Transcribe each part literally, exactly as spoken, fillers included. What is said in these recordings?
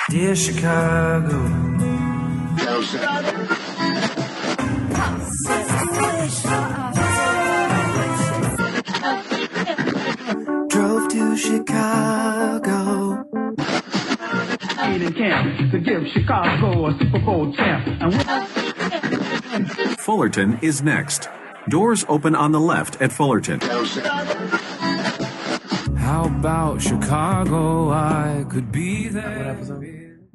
Dear Chicago. Drove to Chicago. In camp to give Chicago a Super Bowl champ. And Fullerton is next. Doors open on the left at Fullerton. How about Chicago? I could be there. What episode?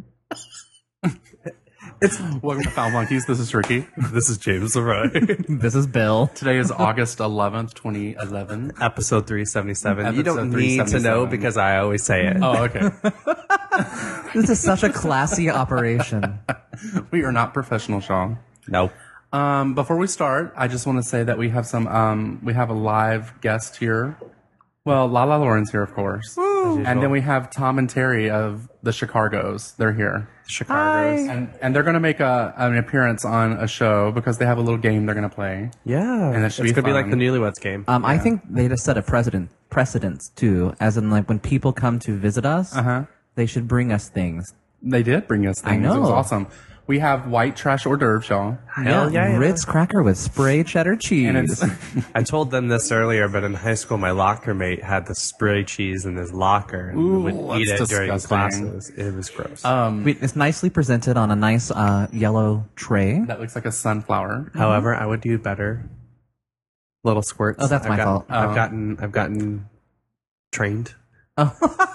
It's welcome to Foul Monkeys. This is Ricky. This is James Leroy. This is Bill. Today is August eleventh, twenty eleven. Episode three seventy-seven. You Episode don't three need to seventy-seven. know because I always say it. Oh, okay. This is such a classy operation. We are not professional, Sean. Nope. Um, before we start, I just want to say that we have some. Um, we have a live guest here. Well, Lala Lauren's here, of course, and then we have Tom and Terry of the Chicargos. They're here. Chicago's. And, and they're going to make a an appearance on a show because they have a little game they're going to play. Yeah. And that should it's be going to be like the fun. Newlyweds game. Um, I think they just set a precedent precedence too, as in like when people come to visit us, Uh-huh. they should bring us things. They did bring us things. I know. It was awesome. We have white trash hors d'oeuvre, y'all. Hell yeah, yeah. Ritz cracker with spray cheddar cheese. And it's I told them this earlier, but in high school, my locker mate had the spray cheese in his locker and Ooh, would eat it that's during disgusting. classes. It was gross. um We- it's nicely presented on a nice uh, yellow tray. that looks like a sunflower. However, I would do better. Little squirts. Oh, that's I've my got- fault. I've Oh. gotten, I've gotten trained Oh.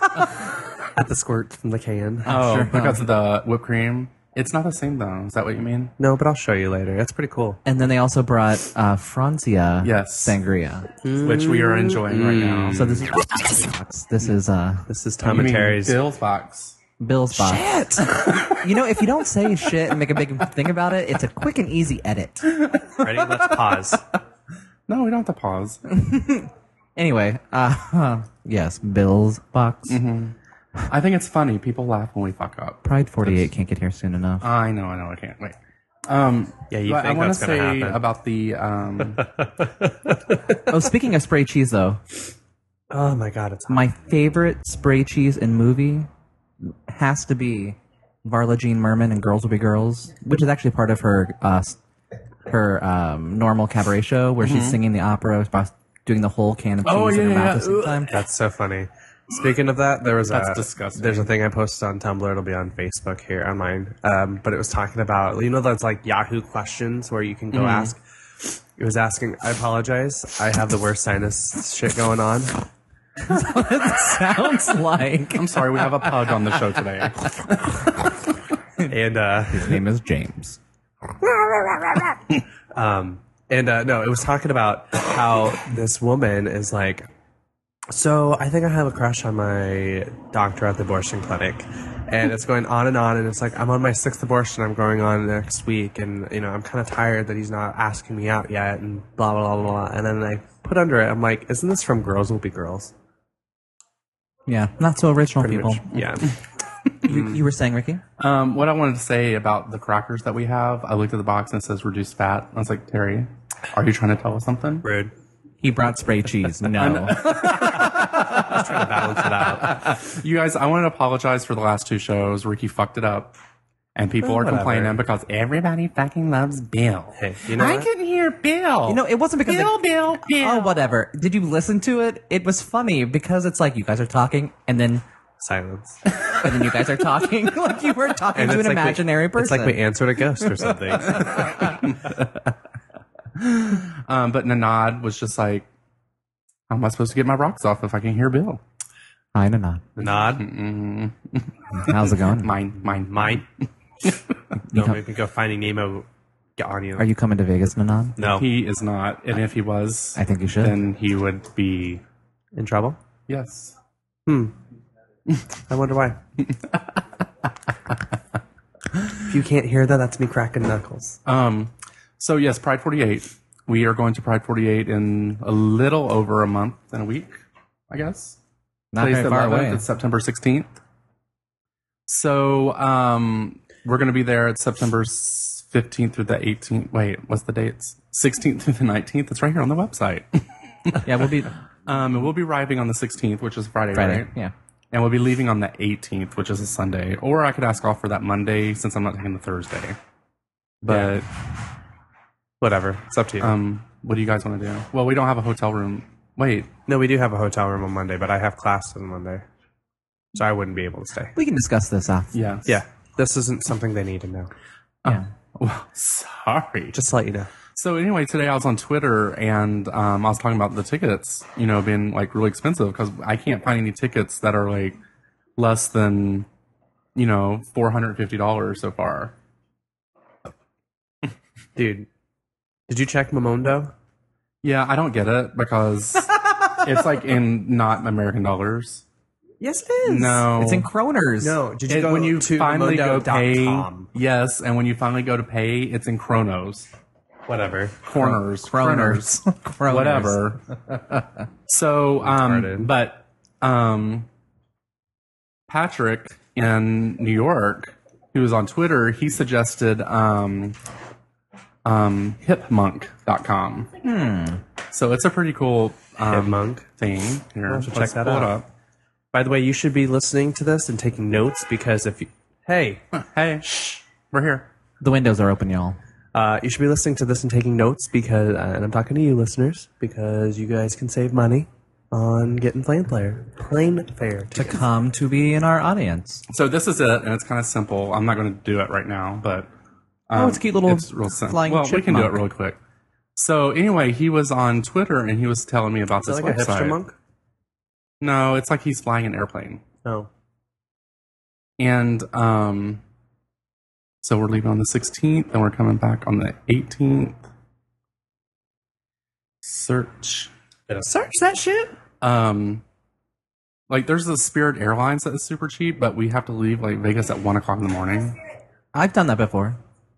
at the squirt from the can. Oh, sure. because of the whipped cream. It's not the same though. Is that what you mean? No, but I'll show you later. That's pretty cool. And then they also brought uh, Francia Yes. sangria. Which we are enjoying right now. So this is this is uh, This is You Tom and mean Terry's. Bill's box. Bill's box. Shit! You know, if you don't say shit and make a big thing about it, it's a quick and easy edit. Ready? Let's pause. No, we don't have to pause. Anyway, uh, yes, Bill's box. I think it's funny. People laugh when we fuck up. Pride forty-eight can't get here soon enough. I know, I know, I can't wait. Um, Yeah, you but I think want that's to gonna say happen. about the um, Oh, speaking of spray cheese, though, Oh my god, it's my favorite spray cheese in movie has to be Varla Jean Merman and Girls Will Be Girls, which is actually part of her uh, s- her um, normal cabaret show where she's singing the opera while doing the whole can of cheese Oh, in her yeah, mouth yeah. at the same time. That's so funny. Speaking of that, there was That's a disgusting. there's a thing I posted on Tumblr. It'll be on Facebook here on mine. Um, but it was talking about you know those like Yahoo questions where you can go ask. It was asking. I apologize. I have the worst sinus shit going on. Sounds like I'm sorry, we have a pug on the show today. And uh, his name is James. Um, and uh, no, it was talking about how this woman is like, so I think I have a crush on my doctor at the abortion clinic. And it's going on and on. And it's like, I'm on my sixth abortion. I'm going on next week. And, you know, I'm kind of tired that he's not asking me out yet. And blah, blah, blah, blah. And then I put under it, I'm like, isn't this from Girls Will Be Girls? Yeah, not so original Pretty people. much. Yeah. You, you were saying, Ricky? Um, what I wanted to say about the crackers that we have, I looked at the box and it says reduced fat. I was like, Terry, are you trying to tell us something? Rude. He brought spray cheese. No. Trying to balance it out. You guys, I want to apologize for the last two shows. Ricky fucked it up. And people Oh, are whatever. complaining because everybody fucking loves Bill. Hey, you know I what? can hear Bill. You know, it wasn't because Bill, they- Bill, Bill. Oh, whatever. Did you listen to it? It was funny because it's like you guys are talking, and then Silence. and then you guys are talking like you were talking to an it's like imaginary we, person. It's like we answered a ghost or something. Um, but Nanad was just like, how am I supposed to get my rocks off if I can hear Bill? I don't know. Nod. Mm-mm. How's it going? Mine, mine, Mine. No, maybe go Finding Nemo get on you. Are you coming to Vegas, Nanan? no. He is not. And if he was, I think you should. then he would be, in trouble? yes. Hmm. I wonder why. If you can't hear that, that's me cracking knuckles. Um, so yes, Pride forty-eight. We are going to Pride forty-eight in a little over a month and a week, I guess. Not Today's very the far eleventh, away. It's September sixteenth. So um, we're going to be there at September fifteenth through the eighteenth. Wait, what's the dates? sixteenth through the nineteenth. It's right here on the website. Yeah, we'll be Um, and we'll be arriving on the sixteenth, which is Friday, Friday. right? Yeah. And we'll be leaving on the eighteenth, which is a Sunday. Or I could ask off for that Monday since I'm not taking the Thursday. But Whatever. It's up to you. um, what do you guys want to do? Well, we don't have a hotel room. Wait, no, we do have a hotel room on Monday, but I have class on Monday. So I wouldn't be able to stay. We can discuss this after. yes. Yeah. This isn't something they need to know. Yeah. Well, sorry. Just to let you know. So anyway, today I was on Twitter and um, I was talking about the tickets, you know, being like really expensive because I can't find any tickets that are like less than, you know, four hundred fifty dollars so far. Dude, did you check Momondo? Yeah, I don't get it because it's like in not American dollars. Yes, it is. No, It's in kroners. No, did you It- go when you to finally go Momondo dot pay, com? yes, and when you finally go to pay, it's in chronos, Whatever. corners, Kroners. kroners, Kroners. whatever. So, um, Retarded. but um, Patrick in New York, who was on Twitter, he suggested um, um, hip monk dot com. Hmm. So it's a pretty cool um, Hipmunk. thing. Here, I'll have to check let's that pull it out. up. By the way, you should be listening to this and taking notes because if you, hey, Hey, shh, we're here. The windows are open, y'all. uh, you should be listening to this and taking notes because, uh, and I'm talking to you listeners, because you guys can save money on getting plane player, plane fare. To tickets. come to be in our audience. So this is it, and it's kind of simple. I'm not going to do it right now, but um, Oh, it's a cute little it's real simple. flying Well, we can do it chipmunk. really quick. So anyway, he was on Twitter and he was telling me about Is this that like a website. hipster monk? No, it's like he's flying an airplane, No. and um, so we're leaving on the sixteenth, and we're coming back on the eighteenth. Search. Search that shit. Um, like there's the Spirit Airlines that is super cheap, but we have to leave like Vegas at one o'clock in the morning. I've done that before.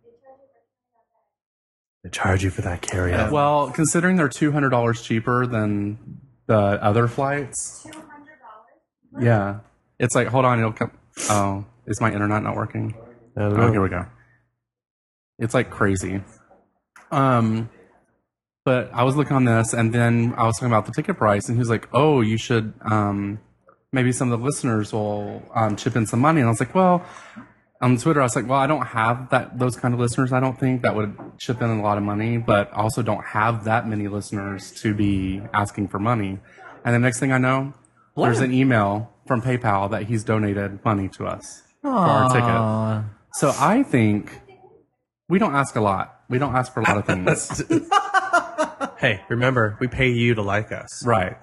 They charge you for that carry on. Well, considering they're two hundred dollars cheaper than the other flights. Yeah. It's like, hold on, it'll come. Oh, is my internet not working? I don't Oh, know. here we go. It's like crazy. Um, but I was looking on this, and then I was talking about the ticket price, and he was like, "Oh, you should um, maybe some of the listeners will um, chip in some money." And I was like, "Well." On Twitter, I was like, well, I don't have that those kind of listeners, I don't think, that would chip in a lot of money, but I also don't have that many listeners to be asking for money. And the next thing I know, there's an email from PayPal that he's donated money to us for our ticket. Aw. So I think we don't ask a lot. We don't ask for a lot of things. Hey, remember, we pay you to like us. Right.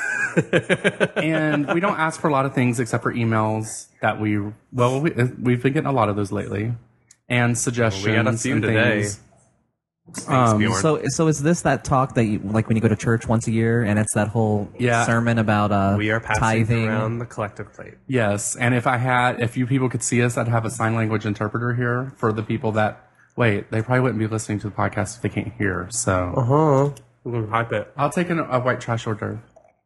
And we don't ask for a lot of things except for emails that we, well, we, we've been getting a lot of those lately. And suggestions. We got a few and today. things. Thanks, Um, Bjorn. So, so is this that talk that you like when you go to church once a year, and it's that whole Yeah. sermon about uh, we are passing tithing? around the collective plate. Yes, and if I had, if you people could see us, I'd have a sign language interpreter here for the people that, wait, they probably wouldn't be listening to the podcast if they can't hear. So Uh-huh. We're going to hype it. I'll take an, a white trash hors d'oeuvre.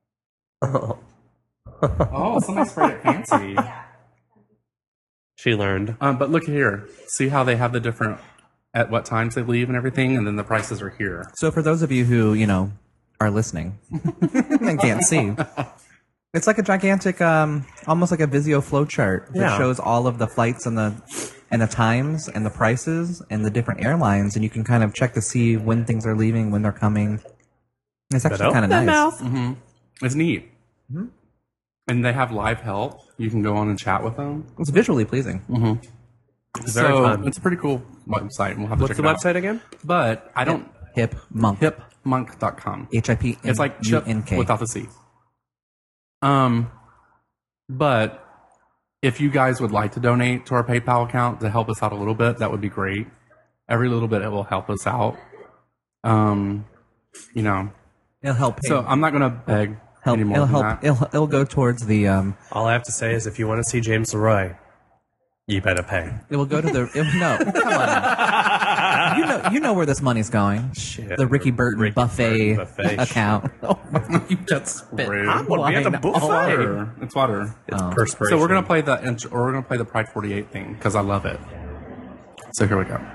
Oh, somebody sprayed it fancy. She learned. Um, but look here, see how they have the different at what times they leave and everything, and then the prices are here. So, for those of you who you know are listening and can't see, it's like a gigantic, um, almost like a Visio flow chart that Yeah. shows all of the flights and the and the times and the prices and the different airlines, and you can kind of check to see when things are leaving, when they're coming. It's actually kind of nice. It's neat, and they have live help. You can go on and chat with them. It's visually pleasing. Very so fun. it's a pretty cool website. We'll have to What's check the it out. website again? But I don't Hip monk. hip monk dot com. H I P. It's like chip U N K. without the C. Um, but if you guys would like to donate to our PayPal account to help us out a little bit, that would be great. Every little bit it will help us out. Um, you know, It'll help. Pay. so I'm not gonna beg help. anymore It'll than help. that. It'll, it'll go towards the. Um, All I have to say is if you want to see James Leroy, you better pay. it will go to the. It, no, come on. Now. You know. You know where this money's going. Shit. The Ricky Burton Ricky buffet, Burton buffet. account. Oh my, you just spit Rude. I'm gonna be at the wine buffet. all Water. It's water. It's Oh. perspiration. So we're gonna play the int- or we're gonna play the Pride forty-eight thing because I love it. So here we go.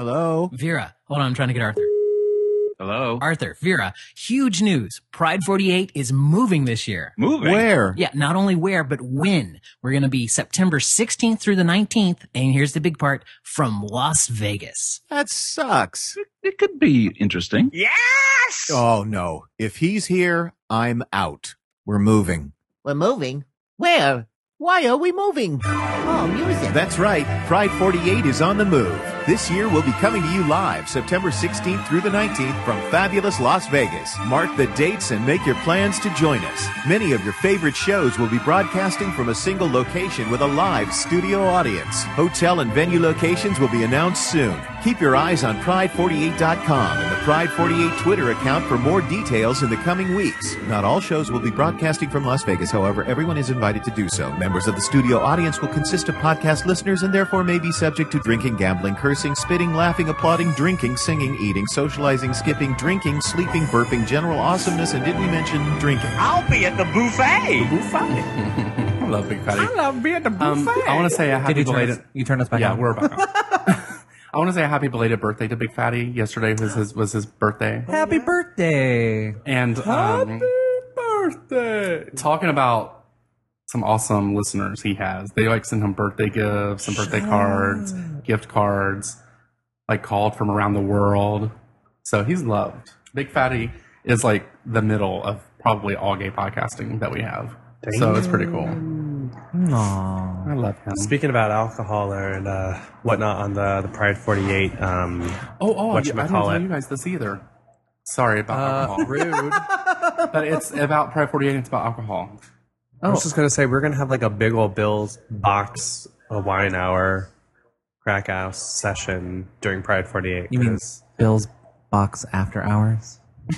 Hello? Vera, hold on, I'm trying to get Arthur. Hello? Arthur, Vera, huge news. Pride forty-eight is moving this year. Moving? Where? Yeah, not only where, but when. We're going to be September sixteenth through the nineteenth, and here's the big part, from Las Vegas. That sucks. It could be interesting. Yes! Oh, no. If he's here, I'm out. We're moving. We're moving? Where? Why are we moving? Oh, music. That's right. Pride forty-eight is on the move. This year, we'll be coming to you live September sixteenth through the nineteenth from fabulous Las Vegas. Mark the dates and make your plans to join us. Many of your favorite shows will be broadcasting from a single location with a live studio audience. Hotel and venue locations will be announced soon. Keep your eyes on pride forty-eight dot com and the Pride forty-eight Twitter account for more details in the coming weeks. Not all shows will be broadcasting from Las Vegas, however, everyone is invited to do so. Members of the studio audience will consist of podcast listeners and therefore may be subject to drinking, gambling, cursing, spitting, laughing, applauding, drinking, singing, eating, socializing, skipping, drinking, sleeping, burping, general awesomeness, and did we mention drinking? I'll be at the buffet. I love Big Fatty. I love being at the buffet. Um, I want to say a Did happy you turn, belated. us, you turn us back Yeah, on? we're back. on. I want to say a happy belated birthday to Big Fatty. Yesterday was his was his birthday, Happy birthday. and um, Birthday. talking about some awesome listeners he has. They like send him birthday gifts and birthday cards, gift cards, like called from around the world. So he's loved. Big Fatty is like the middle of probably all gay podcasting that we have. So it's pretty cool. Aww. I love him. Speaking about alcohol and uh, whatnot on the, the Pride forty-eight, um, Oh, oh, I whatchamacallit. didn't tell you guys this either. Sorry about Uh, alcohol. rude. But it's about Pride forty-eight, it's about alcohol. I was just going to say, we're going to have like a big old Bill's box, a wine hour, crack house session during Pride forty-eight. You mean 'cause- Bill's Box After Hours?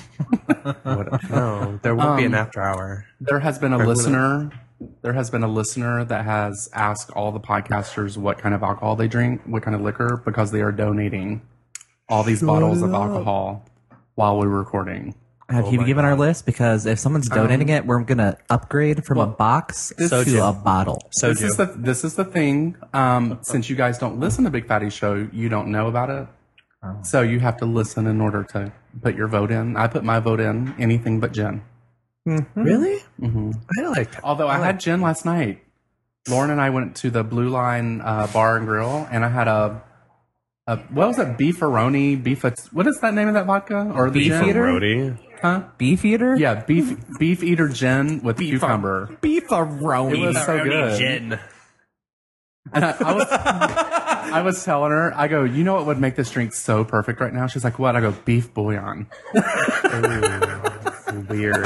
what, no, there won't be an Um, after hour. There has been a Or would it? listener. There has been a listener that has asked all the podcasters what kind of alcohol they drink, what kind of liquor, because they are donating all these bottles of alcohol while we're recording. Have Oh you my given our God. list? Because if someone's donating it, we're going to upgrade from a box to Soju. a bottle. So this is the this is the thing. Um, since you guys don't listen to Big Fatty Show, you don't know about it. So you have to listen in order to put your vote in. I put my vote in anything but gin. Really? hmm I like. Although I had gin last night. Lauren and I went to the Blue Line uh, Bar and Grill, and I had a, a what was it? Beefaroni, beef. What is that name of that vodka or the Beef gin? eater? Rody. Huh? Beef eater? Yeah, beef beef eater gin with cucumber. Beefaroni. It was so good. Gin. And I, I was I was telling her, I go, you know what would make this drink so perfect right now? She's like, what? I go, beef bouillon. Ooh, weird.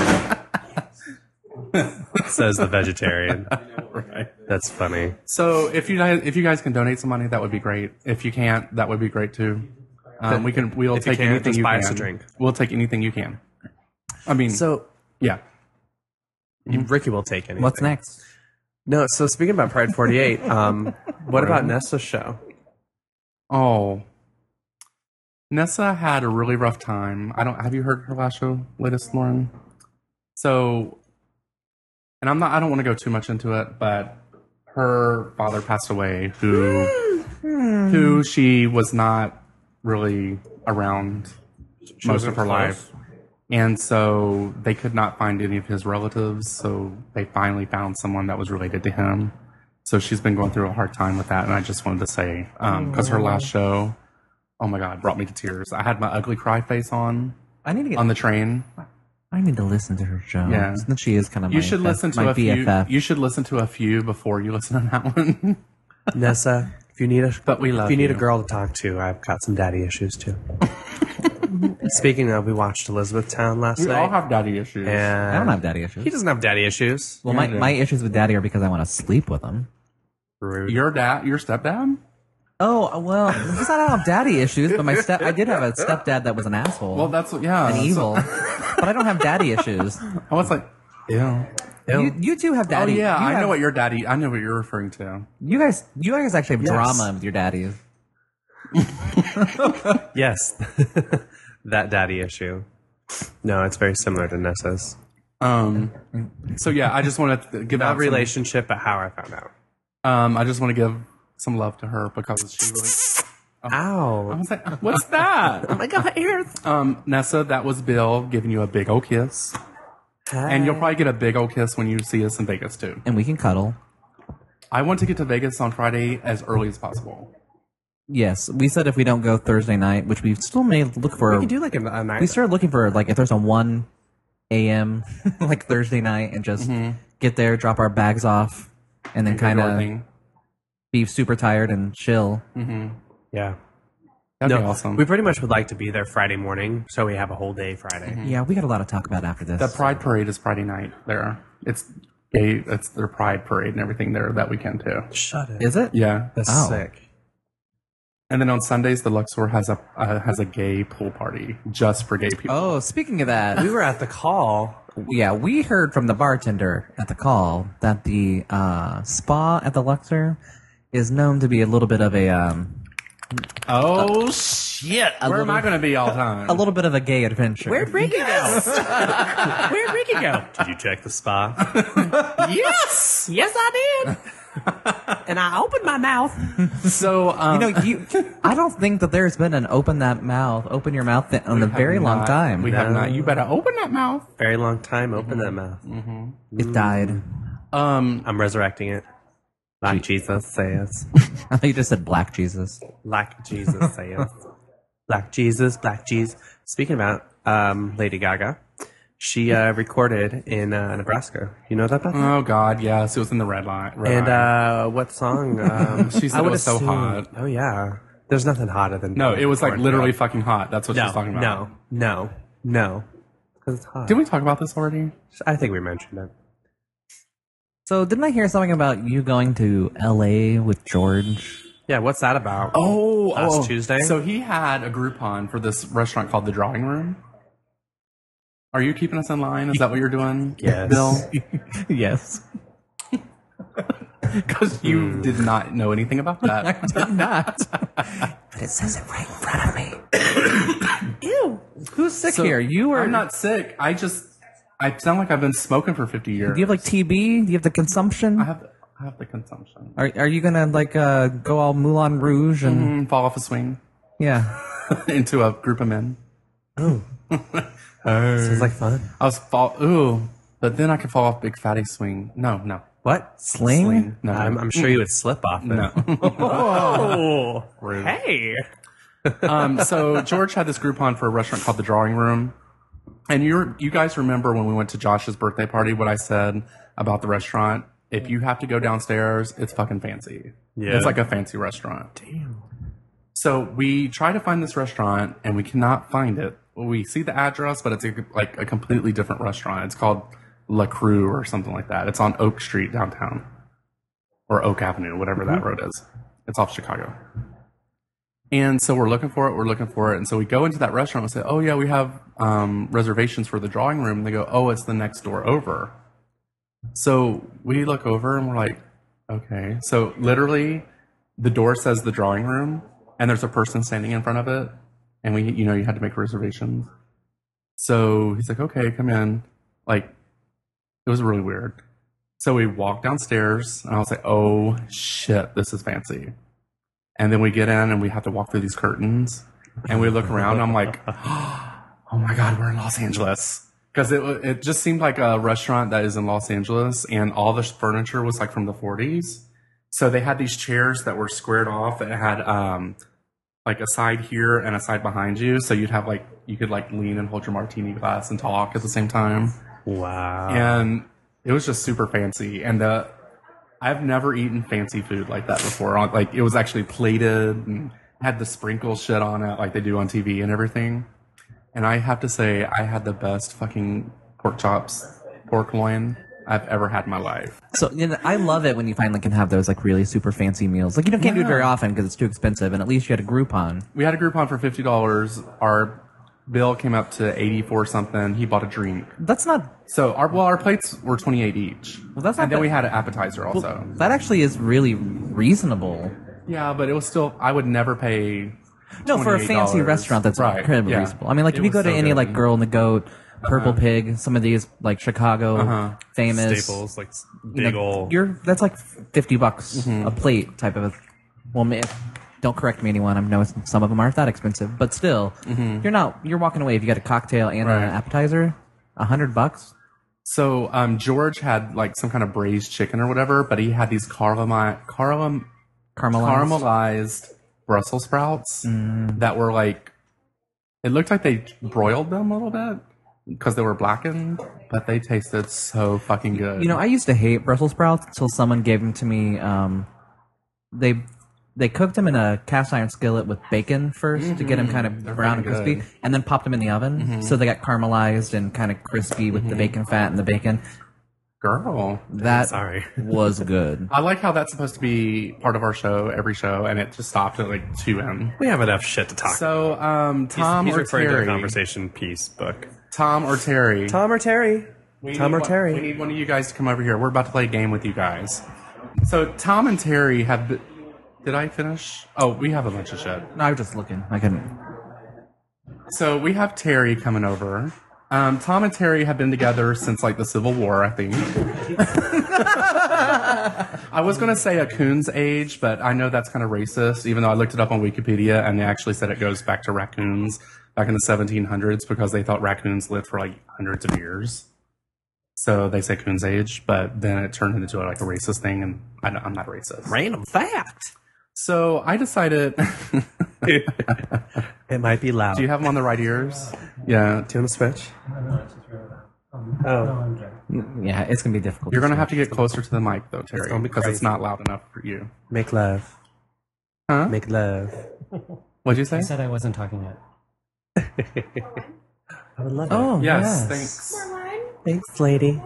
Says the vegetarian. Right. That's funny. So if you guys if you guys can donate some money, that would be great. If you can't, that would be great too. Um, we can we'll If you take can't, anything just you buy can. us a drink. We'll take anything you can. I mean, So yeah. Ricky will take anything. What's next? No. So speaking about Pride forty-eight, um, what about Nessa's show? Oh, Nessa had a really rough time. I don't. Have you heard her last show, latest, Lauren? So, and I'm not. I don't want to go too much into it, but her father passed away, who, who she was not really around most of her life, and so they could not find any of his relatives. So they finally found someone that was related to him. So she's been going through a hard time with that, and I just wanted to say, because her last show, oh my God, brought me to tears. I had my ugly cry face on I need to get on the train. I need to listen to her show. Yeah. Since she is kind of You my should F- listen to my a few. B F F. You should listen to a few before you listen to that one. Nessa, if you need a But we love if you need you. a girl to talk to, I've got some daddy issues too. Speaking of, we watched Elizabethtown last We night. all have daddy issues. and I don't have daddy issues. He doesn't have daddy issues. well, my, Yeah, I do. my issues with daddy are because I want to sleep with him. Rude. Your dad, your stepdad. Oh, well, because I don't have daddy issues, but my step I did have a stepdad that was an asshole Well, that's yeah. and so- evil. But I don't have daddy issues. I was like, yeah. You, you two have Oh daddy. yeah, you I have- know what your daddy. I know what you're referring to. You guys, you guys actually have Yes. drama with your daddies. Yes, that daddy issue. No, it's very similar to Nessa's. Um. So yeah, I just want to give Not out some- relationship, but how I found out. Um, I just want to give some love to her because she really. Ow. I was like, what's that? Oh my God, ears. Um, Nessa, that was Bill giving you a big old kiss. Hi. And you'll probably get a big old kiss when you see us in Vegas, too. And we can cuddle. I want to get to Vegas on Friday as early as possible. Yes, we said if we don't go Thursday night, which we still may look for. We can do like a, a night. We started looking for like if there's a one a.m. like Thursday night and just Mm-hmm. get there, drop our bags off, and then And kind do our of thing. be super tired and chill. Mm-hmm. Yeah. That'd no, be awesome. We pretty much would like to be there Friday morning, so we have a whole day Friday. Mm-hmm. Yeah, we got a lot to talk about after this. The Pride Parade is Friday night there. It's gay. It's their Pride Parade and everything there that weekend, too. Shut it. Is it? Yeah. That's Oh. sick. And then on Sundays, the Luxor has a uh, has a gay pool party just for gay people. Oh, speaking of that, We were at the call. yeah, we heard from the bartender at the call that the uh, spa at the Luxor is known to be a little bit of a um, Oh, shit. a Where little, am I going to be all the time? a little bit of a gay adventure. Where'd Ricky go? Where'd Ricky go? Did you check the spa? Yes. Yes, I did. And I opened my mouth. So, um, You know, you. I don't think that there's been an open that mouth, open your mouth th- in a have very long not- time. We have not. You better open that mouth. Very long time. Open that mouth. It died. Um, I'm resurrecting it. Like Jesus says. I think you just said black Jesus. Like Jesus says. Black Jesus, Black Jesus. Speaking about um, Lady Gaga, she uh, recorded in uh, Nebraska. You know that about that? oh God, yes, it was in the red line. Red And line. uh, what song? Um, She said I it would was so assume- hot. Oh yeah, there's nothing hotter than no, it was like corn literally dog. fucking hot. That's what no, she's talking about. no, no, no, because it's hot. Did we talk about this already? I think we mentioned it. So didn't I hear something about you going to L A with George? Yeah, what's that about? Oh, Last oh. Tuesday? So he had a Groupon for this restaurant called The Drawing Room. Are you keeping us in line? Is that what you're doing? Yes. Bill? Yes. Because you did not know anything about that. Did not. But it says it right in front of me. Ew. Who's sick So, here? You or I'm not sick. I just, I sound like I've been smoking for fifty years. Do you have like T B? Do you have the consumption? I have, I have the consumption. Are Are you gonna like uh, go all Moulin Rouge and Mm, fall off a swing yeah? into a group of men. Oh, sounds like fun. I was fall, ooh, but then I could fall off big fatty swing. No, no. What? Sling? Sling. No, I'm, I'm sure you would slip off it. no. Oh, Rude. hey. um, so George had this Groupon for a restaurant called The Drawing Room. And you you guys remember when we went to Josh's birthday party, what I said about the restaurant? If you have to go downstairs, it's fucking fancy. Yeah. It's like a fancy restaurant. Damn. So we try to find this restaurant and we cannot find it. We see the address, but it's a, like a completely different restaurant. It's called La Crue or something like that. It's on Oak Street downtown. Or Oak Avenue, whatever that road is. It's off Chicago. And so we're looking for it, we're looking for it. And so we go into that restaurant and say, oh, yeah, we have um, reservations for the drawing room. And they go, oh, it's the next door over. So we look over and we're like, okay. So literally, the door says the drawing room, and there's a person standing in front of it. And we, you know, you had to make reservations. So he's like, okay, come in. Like, it was really weird. So we walk downstairs, and I was like, oh, shit, this is fancy. And then we get in and we have to walk through these curtains and we look around and I'm like, oh my God, we're in Los Angeles. Because it, it just seemed like a restaurant that is in Los Angeles and all the furniture was like from the forties. So they had these chairs that were squared off and it had um, like a side here and a side behind you. So you'd have like, you could like lean and hold your martini glass and talk at the same time. Wow. And it was just super fancy. And the, I've never eaten fancy food like that before. Like, it was actually plated and had the sprinkle shit on it like they do on T V and everything. And I have to say, I had the best fucking pork chops, pork loin I've ever had in my life. So you know, I love it when you finally can have those like really super fancy meals. Like you don't can't do it very often because it's too expensive, and at least you had a Groupon. We had a Groupon for fifty dollars. Our bill came up to eighty-four something. He bought a drink. That's not. So our well, our plates were twenty-eight each. Well, that's not and then bad. we had an appetizer also. Well, that actually is really reasonable. Yeah, but it was still. I would never pay. No, for a fancy twenty-eight dollars. restaurant, that's Right, incredibly yeah. reasonable. I mean, like It if you go was to so any good. like Girl in the Goat, Purple Uh-huh. Pig, some of these like Chicago Uh-huh. famous Staples, like you know, big ol'. You're that's like fifty bucks Mm-hmm. a plate type of. A, well, ma- don't correct me, anyone. I know it's- some of them aren't that expensive, but still, Mhm. you're not. You're walking away if you got a cocktail and Right. an appetizer. A hundred bucks. So um, George had like some kind of braised chicken or whatever, but he had these caramel, caram, Caramelized. caramelized Brussels sprouts Mm. that were like, it looked like they broiled them a little bit because they were blackened, but they tasted so fucking good. You know, I used to hate Brussels sprouts until someone gave them to me. Um, they they cooked them in a cast iron skillet with bacon 1st to get them kind of They're brown and very crispy, good. and then popped them in the oven, Mhm. so they got caramelized and kind of crispy with the bacon fat and the bacon. Girl, That Sorry. was good. I like how that's supposed to be part of our show, every show, and it just stopped at like two in. We have enough shit to talk about. So, um, Tom he's, he's or referring Terry? to the conversation piece book. Tom or Terry? Tom or Terry? We Tom need or one- Terry? We need one of you guys to come over here. We're about to play a game with you guys. So Tom and Terry have. Been, did I finish? Oh, we have a bunch of shit. No, I was just looking. I couldn't. So we have Terry coming over. Um, Tom and Terry have been together since like the Civil War, I think. I was going to say a coon's age, but I know that's kind of racist, even though I looked it up on Wikipedia and they actually said it goes back to raccoons back in the seventeen hundreds because they thought raccoons lived for like hundreds of years. So they say coon's age, but then it turned into like a racist thing, and I, I'm not racist. Random fact. So I decided. It might be loud. Do you have them on the right ears? Yeah. Do you want to switch? Oh. Yeah, it's gonna be difficult. You're going to have to get closer to the mic, though, Terry, gonna be because it's crazy. not loud enough for you. Make love. Huh? Make love. What'd you say? I said I wasn't talking yet. I would love Oh, it. Yes, yes. thanks. Thanks, lady.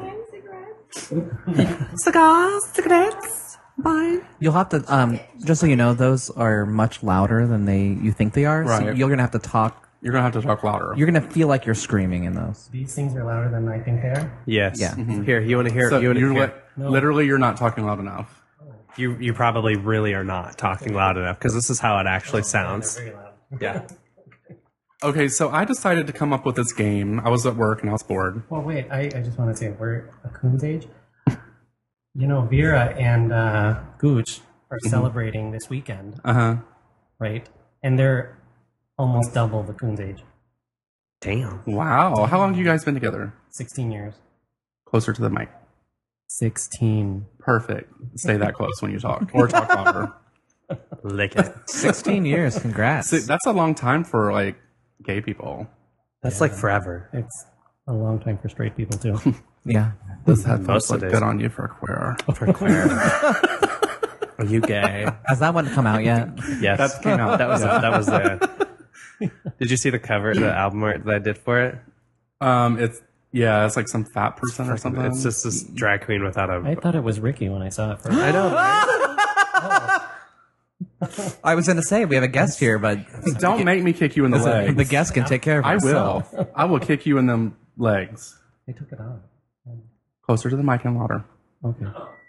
Cigars, cigarettes, bye. You'll have to, um, just so you know, those are much louder than they you think they are. So Right. you're gonna have to talk. You're going to have to talk louder. You're gonna feel like you're screaming in those. These things are louder than I think they are. Yes. Yeah. Here, you want to hear? So you want to you're hear? li- literally, you're not talking loud enough. You you probably really are not talking loud enough because this is how it actually sounds. Very loud. Yeah. Okay, so I decided to come up with this game. I was at work and I was bored. Well, wait. I, I just want to say we're a coon's age. You know, Vera and uh, Gooch are celebrating this weekend, Uh huh. right? And they're almost double the coon's age. Damn. Wow. How long have you guys been together? Sixteen years. Closer to the mic. Sixteen. Perfect. Stay that close when you talk, or talk louder. Lick it. Sixteen years. Congrats. See, that's a long time for like gay people. That's like forever. It's a long time for straight people too. Yeah. Those headphones Most look of it good is. on you for a queer. For queer. Are you gay? Has that one come out yet? Yes. That came out. That was Yeah. that was the. Did you see the cover, the album art that I did for it? Um, it's yeah, it's like some fat person or something. It's just this drag queen without a. I thought it was Ricky when I saw it first. I know. Right? I was gonna say we have a guest here, but Don't make me kick you in the legs. the guest can take care of I herself. will. I will kick you in them legs. They took it off. Closer to the mic and louder. Okay.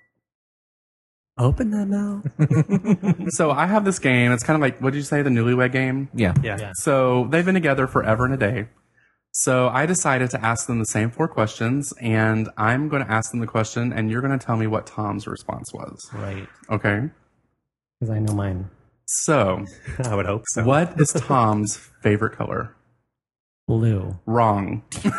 Open that mouth. So I have this game. It's kind of like, what did you say, the Newlywed Game? Yeah. Yeah. Yeah. So they've been together forever and a day. So I decided to ask them the same four questions, and I'm going to ask them the question, and you're going to tell me what Tom's response was. Right. Okay? Because I know mine. So, I would hope so. what is Tom's favorite color? Blue. Wrong. Can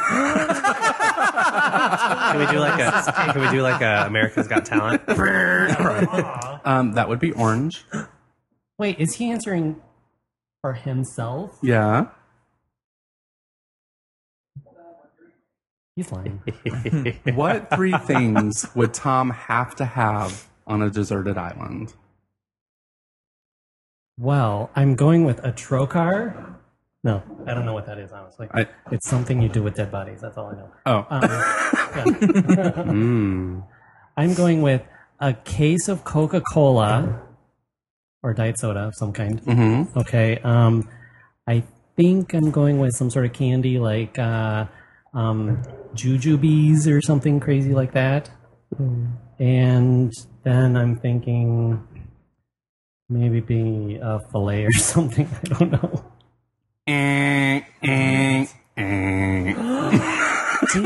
we do like a? Can we do like a America's Got Talent? Um, that would be orange. Wait, is he answering for himself? Yeah. He's lying. What three things would Tom have to have on a deserted island? Well, I'm going with a trocar. No, I don't know what that is, honestly. I- It's something you do with dead bodies. That's all I know. Oh. Um, yeah. Mm. I'm going with a case of Coca-Cola or diet soda of some kind. Mm-hmm. Okay. Um, I think I'm going with some sort of candy like uh, um, jujubes or something crazy like that. And then I'm thinking maybe be a fillet or something. I don't know. Eh, eh, eh. See,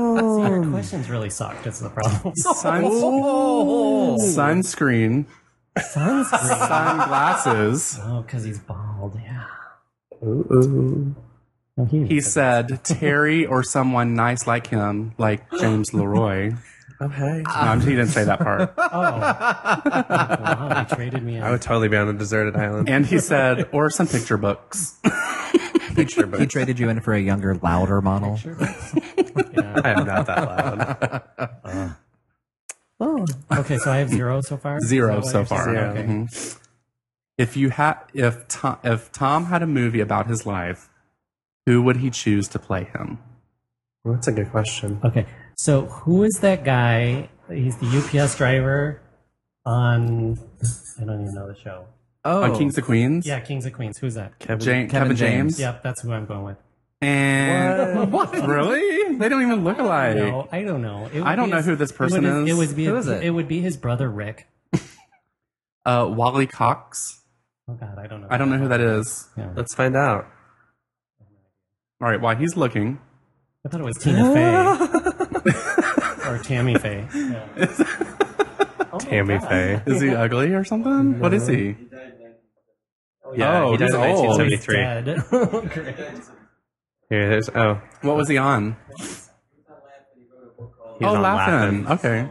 your questions really suck. That's the problem. Suns- Sunscreen, Sunscreen. Sunglasses. Oh, because he's bald. Yeah. Ooh, ooh. No, he He said Terry or someone nice like him, like James Leroy. Okay. No, he didn't say that part. Oh. Wow, he traded me. I out. would totally be on a deserted island. And he said, or some picture books. Picture He books. traded you in for a younger, louder model. I am not that loud. Uh, Oh. Okay, so I have zero so far. Zero Is that so what you're far. saying? Zero. Okay. Mhm. If you had, if Tom, if Tom had a movie about his life, who would he choose to play him? well, that's a good question. Okay, so who is that guy? He's the U P S driver on. I don't even know the show. Oh, On Kings of Queens? Yeah, Kings of Queens. Who's that? Kevin. Jan- Kevin Kevin James. James. Yep, that's who I'm going with. And what? Really? They don't even look alike. No, I don't know. It would I don't be know his- who this person it would, is. It would be. Who is it? It would be his brother Rick. Uh, Wally Cox. Oh God, I don't know. I don't know who that is. Yeah. Let's find out. All right, while he's looking, I thought it was Tina Fey or Tammy Faye. Yeah. Oh, Tammy God. Faye. is he ugly or something? What is he? Yeah, Oh, he died he's in old. nineteen He's seventy-three. dead. Great. Here, there's oh. What was he on? He was oh, on Laughing. Laugh-In. Okay.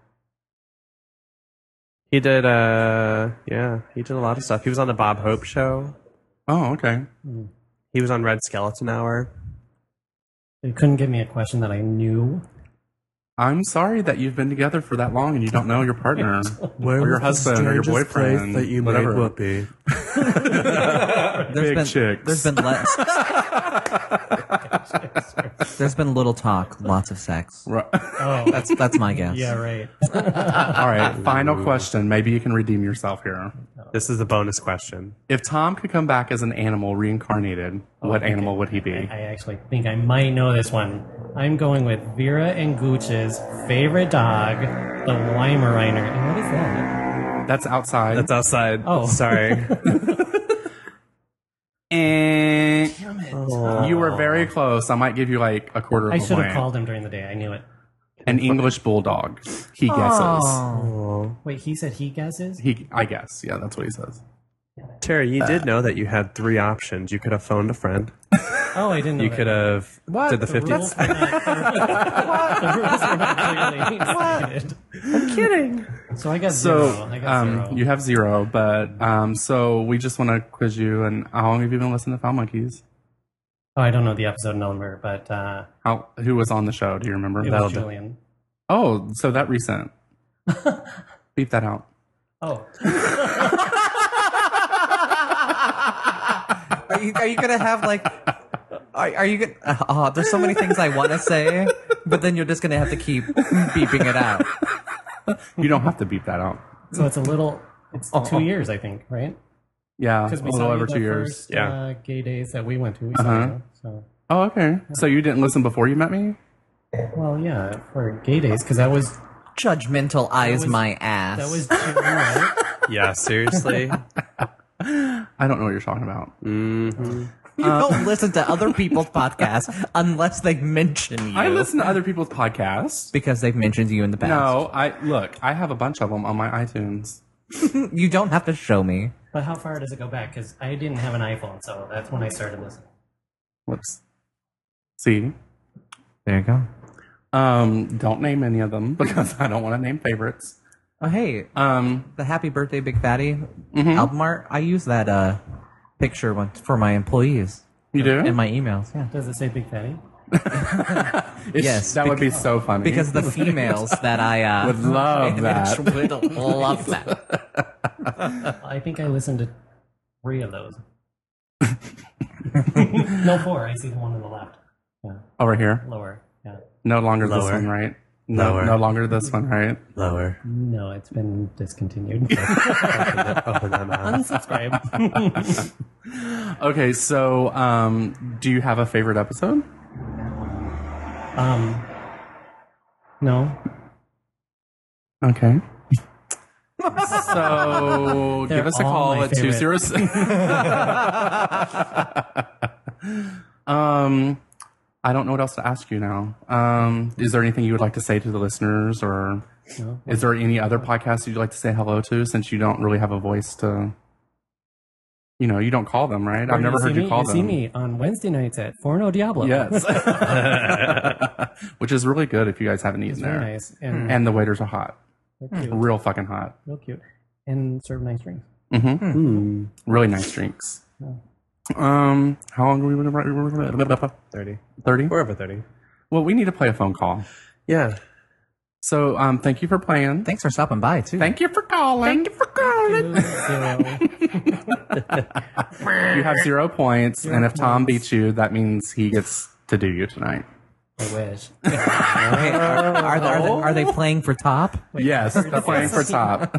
He did. Uh, yeah, he did a lot of stuff. He was on the Bob Hope Show. Oh, okay. He was on Red Skeleton Hour. You couldn't give me a question that I knew. I'm sorry that you've been together for that long and you don't know your partner Where or your was the husband or your strangest place boyfriend. that you made whatever. whoopee? There's Big been, chicks. There's been less. There's been little talk, lots of sex. Right. Oh, That's that's my guess. yeah, right. All right. Final question. Maybe you can redeem yourself here. This is the bonus question. If Tom could come back as an animal reincarnated, what okay. animal would he be? I actually think I might know this one. I'm going with Vera and Gooch's favorite dog, the Weimaraner. And what is that? That's outside. That's outside. Oh. Sorry. and Oh. you were very close. I might give you like a quarter of I a should have point. called him during the day. I knew it. An English bulldog. He guesses. Oh. Wait, he said he guesses? He, I guess. Yeah, that's what he says. Terry, you did know that you had three options. You could have phoned a friend. Oh, I didn't know You that. could have What? did the The rules fifties. were not clearly- the rules were not clearly stated. I'm kidding. So I got So zero. I got um, zero. you have zero, but um, so we just want to quiz you. And how long have you been listening to Foul Monkeys? Oh, I don't know the episode number, but uh, How? Who was on the show? Do you remember? it That'll was do. Julian. Oh, so that recent. Beep that out. Oh, Are you are you gonna have like? Are, are you gonna? Uh, oh, there's so many things I want to say, but then you're just gonna have to keep beeping it out. You don't have to beep that out. so it's a little. It's two years, I think, right? Yeah, a Because we little saw you over the two years. first, Yeah. uh, gay days that we went to. We saw Uh-huh. you. So, Oh, okay. So you didn't listen before you met me? well, yeah, for gay days because that was Judgmental eyes was- my ass. that was June, right? Yeah, seriously. I don't know what you're talking about. Mm-hmm. You don't listen to other people's podcasts unless they mention you. I listen to other people's podcasts. because they've mentioned you in the past. No, I look. I have a bunch of them on my iTunes. You don't have to show me. But how far does it go back? Because I didn't have an iPhone, so that's when I started listening. Whoops. See, There you go. um, don't name any of them because I don't want to name favorites. Oh, hey, Um, the Happy Birthday Big Fatty Mhm. album art. I use that uh, picture one for my employees you do? in my emails. Yeah, Does it say Big Fatty? It's- yes, that would be because- so funny because the females that I uh, would love that. would love that. I think I listened to three of those. No, four. I see the one on the left. Yeah, Over here. lower. Yeah. No longer this Lower. one, right? No, Lower. no longer this one, right? Lower. No, it's been discontinued. Open that mouth. Unsubscribe. Okay, so um, do you have a favorite episode? um, no. Okay. So They're give us a all call my at two favorite. zero six. Um, I don't know what else to ask you now. Um, is there anything you would like to say to the listeners, or No. is there any other podcasts you'd like to say hello to, since you don't really have a voice to, you know, you don't call them, right? Or I've never you heard see you me, call you them. see me on Wednesday nights at Forno Diablo. Yes. Which is really good if you guys haven't eaten It's there. very nice. And, And the waiters are hot. They're cute. Real fucking hot. Real cute. And serve nice drinks. Mm-hmm. Hmm. Really nice drinks. Yeah. Um, how long are we going to thirty. thirty? We're over thirty. Well, we need to play a phone call. Yeah. So, um, thank you for playing. Thanks for stopping by, too. Thank you for calling. Thank you for calling. Zero. You have zero points, Zero and if Tom points. beats you, that means he gets to do you tonight. I wish. Okay, are, are, they, are, they, are they playing for top? Yes, they're playing for top.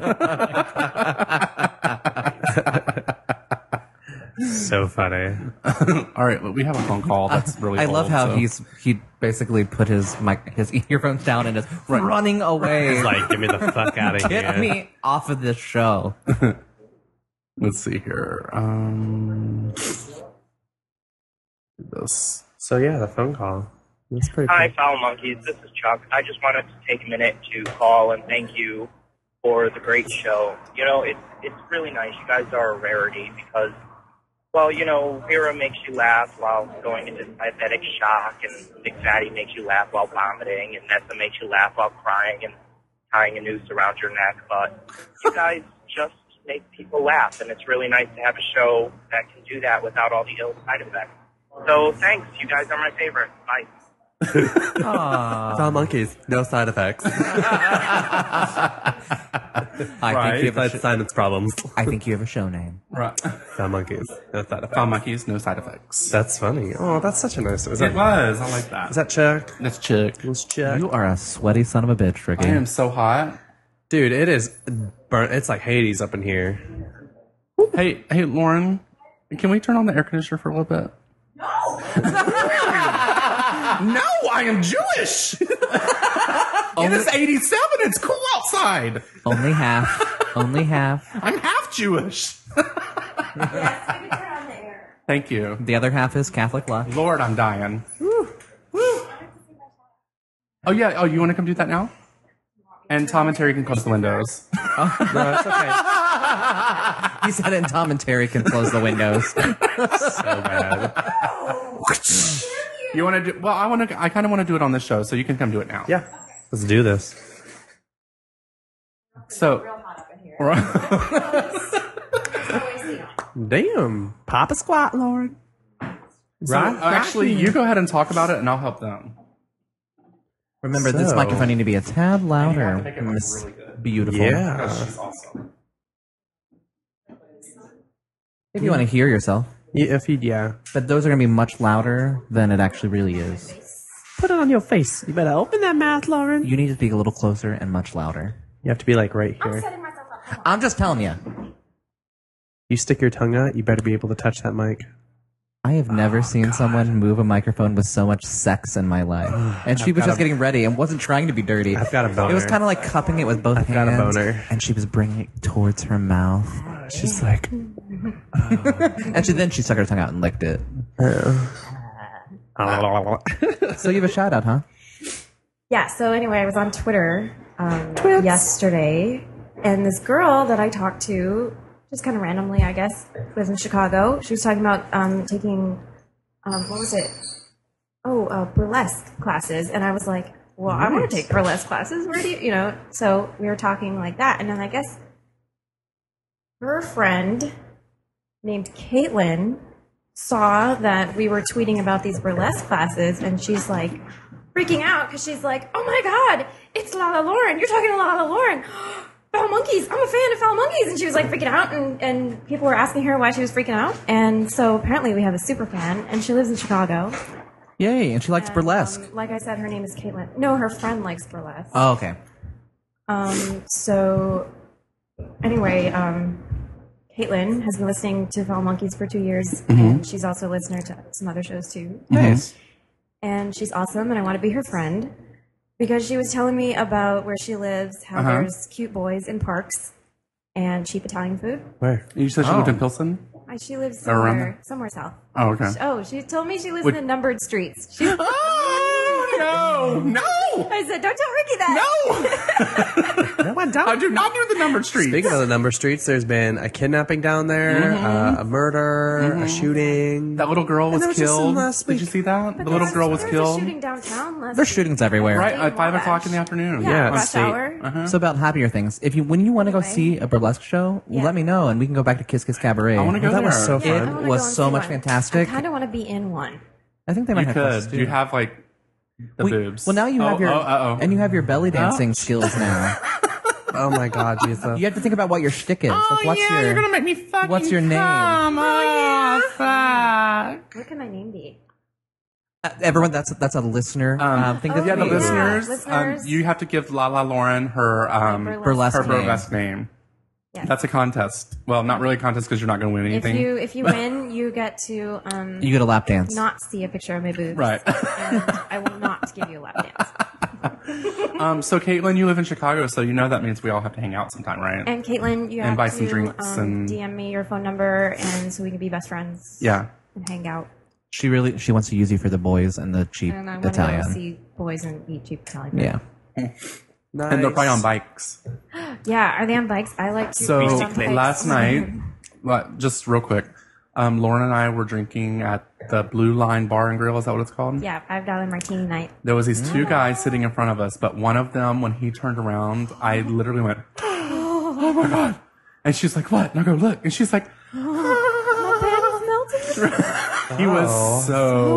So funny. All right, well, we have a phone call. That's really. I love old, how so- he's he basically put his mic, his earphones down and is running away. He's like, get me the fuck out of here. Get me off of this show. Let's see here. Um, this. So yeah, the phone call. That's pretty Hi, cool. Foul Monkeys. This is Chuck. I just wanted to take a minute to call and thank you for the great show. You know, it's it's really nice. You guys are a rarity because, well, you know, Vera makes you laugh while going into diabetic shock, and Big Fatty makes you laugh while vomiting, and Nessa makes you laugh while crying and tying a noose around your neck. But you guys just make people laugh, and it's really nice to have a show that can do that without all the ill side effects. So thanks. You guys are my favorite. Bye. Foul Monkeys, no side effects. I Right. think you have a Besides sh- sinus problems. I think you have a show name. Right. Foul Monkeys, no side effects. Foul monkeys, no side effects. That's funny. Oh, that's such a nice. Is It that, was. I like that. is that Chuck? That's Chick. It's Chuck. You are a sweaty son of a bitch, Ricky. I am so hot. Dude, it is burnt. It's like Hades up in here. Hey, hey, Lauren, can we turn on the air conditioner for a little bit? No. No, I am Jewish. It is eighty-seven. It's cool outside. Only half. Only half. I'm half Jewish. Thank you. The other half is Catholic luck. Lord, I'm dying. Woo. Woo. Oh, yeah. Oh, you want to come do that now? And Tom and Terry can close the windows. No, it's okay. He said it, and Tom and Terry can close the windows. So bad. You want to do? Well, I want to. I kind of want to do it on this show, so you can come do it now. Yeah, let's do this. So. Damn, Papa Squat, Lord. So, Right? actually, you go ahead and talk about it, and I'll help them. Remember, this So- microphone need to be a tad louder. Make it look Miss really good. Beautiful. Yeah. She's awesome. If you want to hear yourself. Yeah, if you, yeah. But those are going to be much louder than it actually really is. Put it on your face. You better open that mouth, Lauren. You need to speak a little closer and much louder. You have to be like right here. I'm just telling you. You stick your tongue out, you better be able to touch that mic. I have never seen someone move a microphone with so much sex in my life. And she I've was got just a- getting ready and wasn't trying to be dirty. I've got a boner. It was kind of like cupping it with both I've hands. got a boner. And she was bringing it towards her mouth. She's like, And she, then she stuck her tongue out and licked it. So you have a shout out, huh? Yeah, so anyway, I was on Twitter um, yesterday, and this girl that I talked to, just kind of randomly, I guess, lives in Chicago. She was talking about um, taking, um, what was it? Oh, uh, burlesque classes. And I was like, well, I want to take burlesque classes. Where do you, you know? So we were talking like that. And then I guess her friend named Caitlin saw that we were tweeting about these burlesque classes, and she's like freaking out because she's like, oh my God, it's Lala Lauren. You're talking to Lala Lauren. Foul Monkeys. I'm a fan of Foul Monkeys. And she was like freaking out, and, and people were asking her why she was freaking out. And so apparently we have a super fan, and she lives in Chicago. Yay, and she likes And, burlesque. um, like I said, her name is Caitlin. No, her friend likes burlesque. Oh, okay. Um, so anyway, um, Caitlin has been listening to Foul Monkeys for two years, Mhm. and she's also a listener to some other shows too. Nice. And she's awesome, and I want to be her friend because she was telling me about where she lives, how Uh-huh. there's cute boys in parks and cheap Italian food. Where? You said she Oh. lived in Pilsen? I Uh, She lives Around somewhere, there? somewhere south. Oh, okay. She- oh, she told me she lives Would- in the numbered streets. She, Oh, no, no. I said, don't tell Ricky that. No, I don't. I do not do the numbered streets. Speaking of the number streets, there's been a kidnapping down there, uh, a murder, a shooting. That little girl was And there was just some killed. last Did week. you see that? But The little there girl was there was a killed. shooting downtown last There's week. shootings everywhere. Right Big at five Wabash. o'clock in the afternoon. Yeah, Yeah, rush state. hour. Uh-huh. So about happier things. If you when you want to go Anyway. see a burlesque show, Yeah. let me know and we can go back to Kiss Kiss Cabaret. I want to go Well, that there. was so Yeah, I fun. wanna was go and so see much one. fantastic. I kind of want to be in one. I think they You might have could. clothes, Do you too. have like the We- boobs? Well, now you have Oh, your oh, uh-oh. and you have your belly dancing skills now. Oh my God, Jesus. You have to think about what your shtick is. Oh, like, what's yeah, your you're gonna make me fucking what's your name? come. Oh, fuck. What can my name be? Uh, everyone, that's that's a listener. Um, um, think oh, of Yeah, the Yeah. listeners, Listeners. Um, you have to give Lala Lauren her um, Burlesque burlesque her name. burlesque name. Yes. That's a contest. Well, not really a contest because you're not going to win If anything. you if you win, you get to um You get a lap dance. not see a picture of my boobs. Right. And I will not give you a lap dance. um, so, Caitlin, you live in Chicago, so you know that means we all have to hang out sometime, right? And Caitlin, you And have buy to some drinks um, and- D M me your phone number, and so we can be best friends. Yeah. And hang out. She really she wants to use you for the boys and the cheap And I want to Italian. go see boys and eat cheap Italian. Yeah. Nice. And they're probably on bikes. Yeah, are they on bikes? I like to So, be on bikes. last night, well, just real quick, um, Lauren and I were drinking at the Blue Line Bar and Grill. Is that what it's called? Yeah, five dollar martini night. There was these two guys sitting in front of us, but one of them, when he turned around, I literally went, "Oh my god!" And she's like, "What?" And I go, "Look," and she's like, My bed is melting. "He Oh. was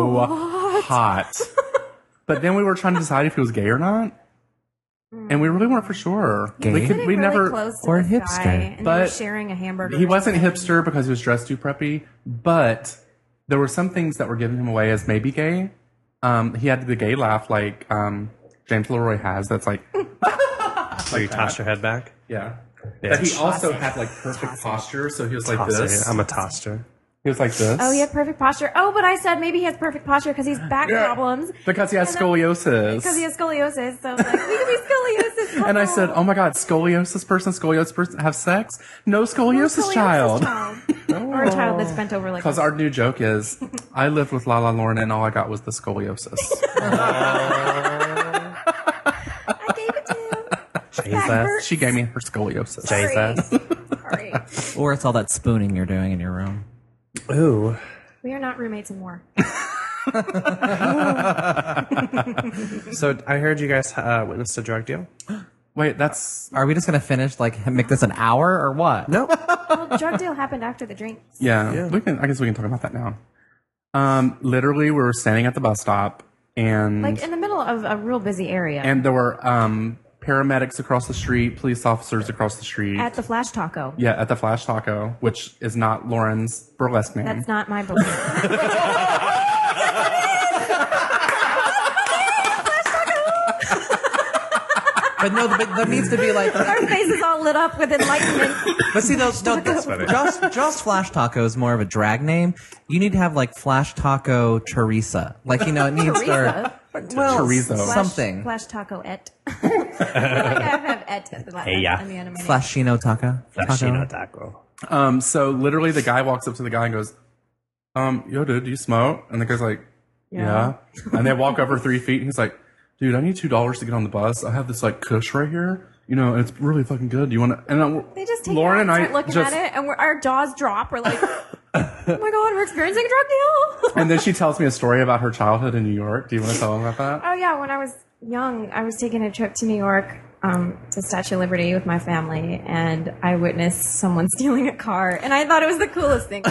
so hot." But then we were trying to decide if he was gay or not, and we really weren't for sure. Gay? We could, Sitting we really never. close to or this hipster. guy, and they were But sharing a hamburger. He or wasn't something. hipster because he was dressed too preppy, but there were some things that were giving him away as maybe gay. Um, he had the gay laugh like um, James Leroy has. That's like, So you tossed your head back? yeah. Yeah. But he also had like perfect posture, so he was like Tosser. this. I'm a tosser. He was like this. Oh, he had perfect posture. Oh, but I said maybe he has perfect posture because he's back Yeah. problems. Because he has And then- scoliosis. Because he has scoliosis. So I'm like, we can be scoliosis. And I couple. said, "Oh my God, scoliosis person, scoliosis person have sex? No No scoliosis, scoliosis child." child. Or a child that's bent over like Because this. our new joke is, I lived with Lala Lauren and all I got was the scoliosis. I gave it to him. Jesus. hurts. She gave me her scoliosis. Jesus. Sorry. Or it's all that spooning you're doing in your room. Ooh. We are not roommates anymore. So I heard you guys uh, witnessed a drug deal? Wait, that's Are we just gonna finish like make this an hour or what? No. Well, drug deal happened after the drinks. yeah. Yeah. We can. I guess we can talk about that now. Um, literally, we were standing at the bus stop, and Like in the middle of a real busy area. and there were um paramedics across the street, police officers across the street. At the Flash Taco. yeah, at the Flash Taco, which is not Lauren's burlesque name. That's not my belief. But no, but there needs to be like. Our faces all lit up with enlightenment. But see, those no, That's funny. just just Flash Taco is more of a drag name. You need to have like Flash Taco Teresa. Like you know, it needs Teresa? or well Chorizo. Flash, something. Flash Taco et. I feel like I have et at the last Hey, yeah. on the end of my name. Flashino Taco. Flashino taco. Um, so literally the guy walks up to the guy and goes, um, yo, dude, do you smoke? And the guy's like, yeah. And they walk over three feet and he's like, dude, I need two dollars to get on the bus. I have this like Kush right here, you know, and it's really fucking good. Do you want to? And I, They just take Lauren it and out, I start looking just, at it, and we're, our jaws drop. We're like, oh my god, we're experiencing a drug deal. and then she tells me a story about her childhood in New York. Do you want to tell them about that? Oh yeah, when I was young, I was taking a trip to New York um, to Statue of Liberty with my family, and I witnessed someone stealing a car, and I thought it was the coolest thing.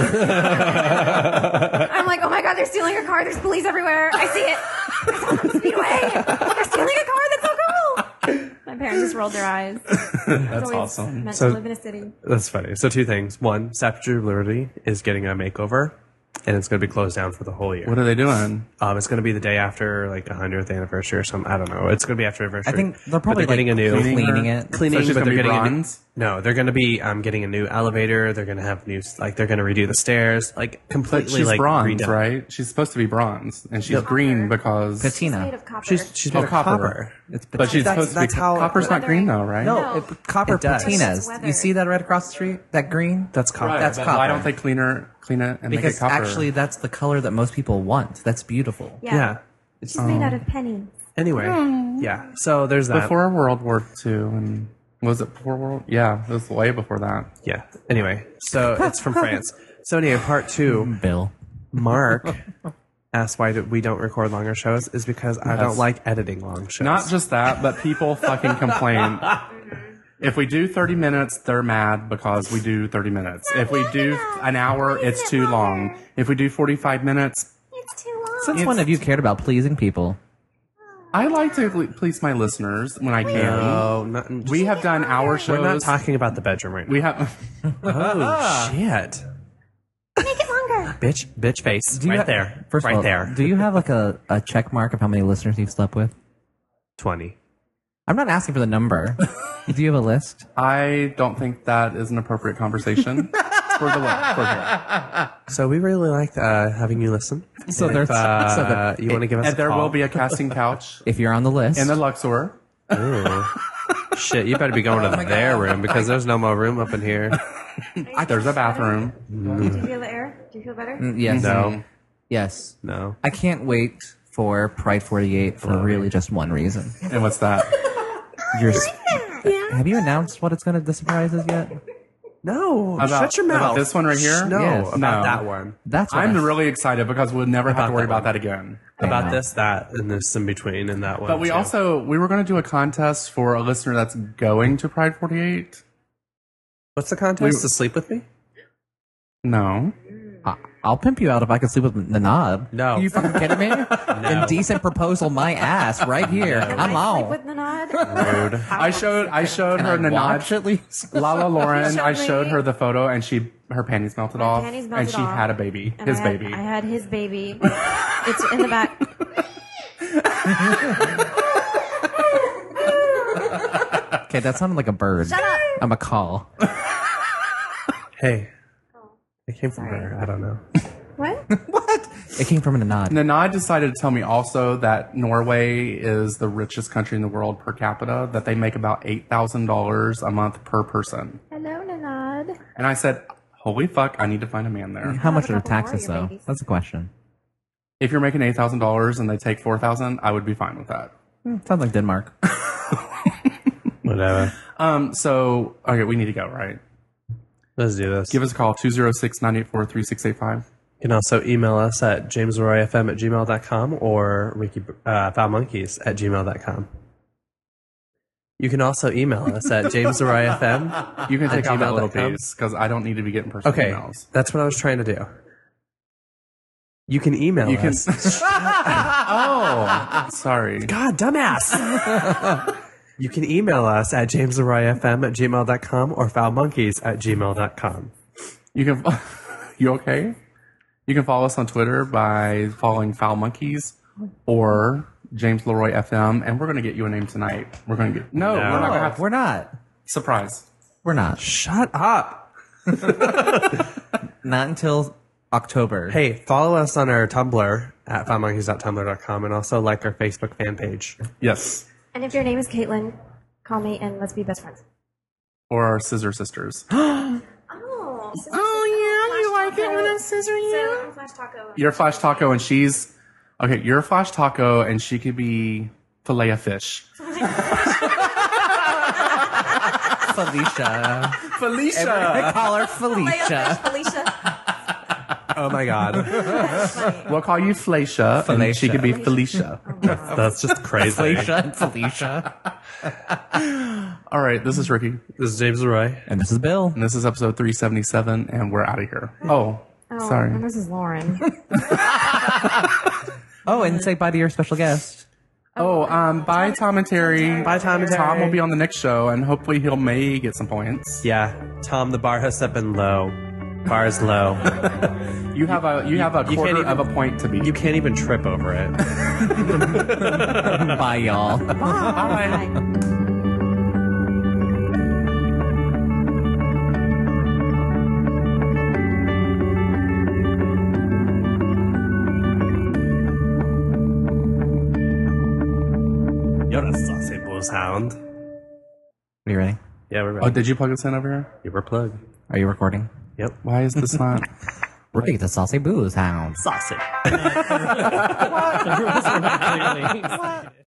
I'm like, oh my god, they're stealing a car. There's police everywhere. I see it. I saw them speed away. They're stealing a car. That's so cool. My parents just rolled their eyes. That's awesome. Meant So- to live in a city. That's funny. So two things. One, Statue of Liberty is getting a makeover, and it's going to be closed down for the whole year. What are they doing? Um, it's going to be the day after like a hundredth anniversary or something. I don't know. It's going to be after anniversary. I think they're But probably they're getting like a new cleaning it. cleaning, So she's but gonna they're be getting a new, bronze? No, they're going to be um, getting a new elevator. They're going to have new, like, they're going to redo the stairs, like, But completely, she's like, bronze, redone. right? She's supposed to be bronze, and she's No. green because Patina. Made of copper. She's, she's Oh, made of copper. copper. It's But she's That's- supposed to be. that's how- Copper's not green though, right? No, No. it, Copper it does. patinas. Weather. You see that right across the street? That green? That's copper. Right, That's but copper. Why don't they clean her, clean it and Because make it copper? actually, that's the color that most people want. That's beautiful. Yeah. Yeah. She's made out of pennies. Anyway, yeah. So there's that. before World War Two, and was it before World? Yeah, it was way before that. Yeah. Anyway, so it's from France. So anyway, part two. Bill. Mark asked why do we don't record longer shows is because I Yes. don't like editing long shows. Not just that, but people fucking complain. If we do thirty minutes, they're mad because we do thirty minutes. If we do an hour, it's too long. If we do forty-five minutes, It's too long. Since It's- when have you cared about pleasing people? I like to ple- please my listeners when I can. No, not, We have done hour shows. we're not talking about the bedroom right now. We have. Oh shit! Make it longer. Bitch, bitch face, Do you right ha- there, First right of all, there. do you have like a, a check mark of how many listeners you've slept with? Twenty. I'm not asking for the number. Do you have a list? I don't think that is an appropriate conversation for the for here. So we really like uh, having you listen. So If, there's- uh, so the- you want to give us And a there call? will be a casting couch If you're on the list. in the Luxor. Ooh. Shit, you better be going to their room because there's no more room up in here. There's a bathroom. Do you feel the air? Do you feel better? Mm, yes. No, Yes. no. I can't wait for Pride forty-eight for really just one reason. And what's that? You're, s- have you announced what it's going to the surprise is yet? No, About- shut your mouth. about this one right here? No, Yes. about No. that one. That's what I'm I- really excited because we'll never have About to worry that about one. that again. About know. this, that, and this in between, and that one. But we too. also we were going to do a contest for a listener that's going to Pride forty-eight. What's the contest? We- to sleep with me? No. I- I'll pimp you out if I can sleep with Nanad. No. Are you fucking kidding me? Indecent proposal, my ass, right here. Can I'm I sleep on. with Nanad? Rude. I showed I showed Can her I watch Nanad. at least? Lala Lauren. Showed I me- showed her the photo, and she her panties melted My off, panties and melted she off. had a baby, And his I had, baby. I had his baby. It's in the back. Okay, that sounded like a bird. Shut up. I'm a call. Hey, it came from Sorry. her. I don't know. What? It came from a Nanad. Nanad decided to tell me also that Norway is the richest country in the world per capita, that they make about eight thousand dollars a month per person. Hello, Nanad. And I said, holy fuck, I need to find a man there. How much Have a are the couple more taxes, of your though? babies. That's a question. If you're making eight thousand dollars and they take four thousand dollars, I would be fine with that. Hmm, sounds like Denmark. Whatever. Um, so, okay, we need to go, right? Let's do this. Give us a call, two oh six, nine eight four, three six eight five. You can also email us at jamesleroyfm at gmail dot com or Ricky, uh, foulmonkeys at gmail dot com. You can also email us at jamesleroyfm. You can take At out that little gmail dot com. piece, because I don't need to be getting personal Okay, emails. that's what I was trying to do. You can email You can. us. Oh, sorry. God, dumbass. You can email us at jamesleroyfm at gmail dot com or foulmonkeys at gmail dot com. You can. You okay? You can follow us on Twitter by following Foul Monkeys or James Leroy F M, and we're going to get you a name tonight. We're going to get no, No. we're not going to have We're not. surprise. We're not. Shut up. Not until October. Hey, follow us on our Tumblr at foulmonkeys dot tumblr dot com and also like our Facebook fan page. Yes, And if your name is Caitlin, call me and let's be best friends. or our Scissor Sisters. Oh, oh yeah, you like it when I'm scissoring you? So I'm Flash Taco. You're Flash Taco, and she's okay. You're Flash Taco, and she could be fillet of fish. Felicia. Felicia. I call her Felicia. Felicia. Oh my god. We'll call you Felicia, and Felicia. she could be Felicia. That's just crazy. Felicia and Felicia. All right, this is Ricky, This is James Leroy. And this is Bill. and this is episode three seventy-seven, and we're out of here. Oh, Oh, sorry. and this is Lauren. Oh, and say bye to your special guest. Oh, um, bye, Tom and Terry. Bye, Tom and Tom Terry. will be on the next show, and hopefully he'll may get some points. Yeah, Tom, the bar has set been low. Bar is low. You have a you have a You quarter can't even- of a point to beat. You can't even trip over it. Bye, y'all. Bye. sound. Are you ready? Yeah, we're ready. Oh, did you plug us in over here? You were plugged. Are you recording? Yep. Why is this not? We're the Saucy Booze Hound. Saucy. The rules were not clearly stated.